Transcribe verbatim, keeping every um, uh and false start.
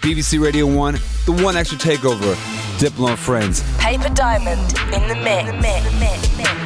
B B C Radio one, the One Extra Takeover, Diplo and Friends. Paper Diamond in the mix.